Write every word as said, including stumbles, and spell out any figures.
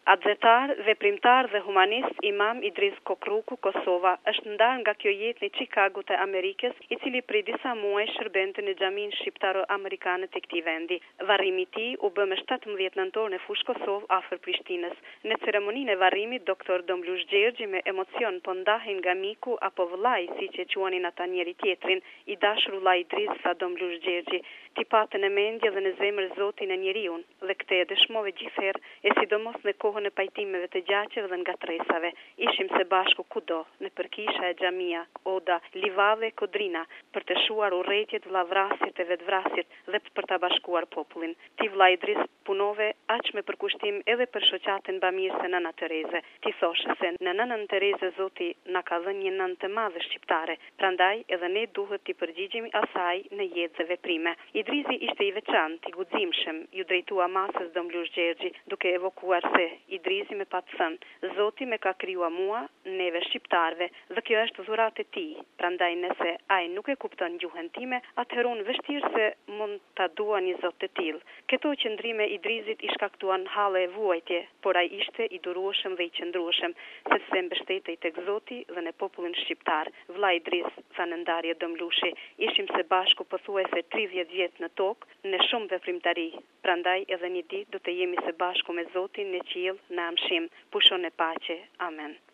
Adzetar, veprimtar dhe humanist Imam Idris Kokruku, Kosova, është ndarë nga kjo jetë në Chicago të Amerikës, i cili prej disa muaj shërbente në xhamin shqiptaro-amerikane të këtij vendi. Varrimi i tij u bë më shtatëmbëdhjetë nëntor në Fushë Kosovë afër Prishtinës. Në ceremoninë e varrimit, doktor Domlush Gjergji me emocion po ndahen nga miku apo vëllai, siç e quanin ata njëri tjetrin, i dashur vëllai Idris sa Domlush Gjergji. Ti patën në mendje dhe në zemër Zotin e njeriu, dhe këtë e dëshmove gjithherë, e sidomos në kohën e pajtimeve të gjaqeve dhe ngatresave. Ishim së bashku kudo, në përkisha e xhamia, oda, livade, kodrina, për të shuar urrëtiet, vllavrasjet e vetvrasjet dhe për ta bashkuar popullin. Ti vëlla Idris punove aq me përkushtim edhe për shoqatën bamirëse Nëna Tereze. Ti thoshe se në Nënën Tereze Zoti na ka dhënë një nënë të madhe shqiptare, prandaj edhe ne duhet t'i përgjigjemi asaj në jetë dhe veprime. Idrizi ishte i veçantë, i guximshëm, ju drejtua masës Domlush Gjergji, duke evokuar se Idrizi me pa të thënë, Zoti me ka krijuar mua, neve shqiptarve, dhe kjo është dhuratë e tij. Prandaj nëse ai nuk e kupton gjuhën time, atëherë unë vështirë se mund ta dua një Zot të tillë. Këto qëndrime Idrizit i shkaktuan halle e vuajtje, por ai ishte i durueshëm dhe i qëndrueshëm, sepse mbështetej tek Zoti dhe në popullin shqiptar. Vëlla Idris, tha në ndarje Domlushi, ishim së bashku pothuajse tridhjetë vjet në tokë, në shumë veprimtari. Prandaj edhe një ditë do të jemi së bashku me Zotin në qiell në amshim. Pushon e paqe. Amen.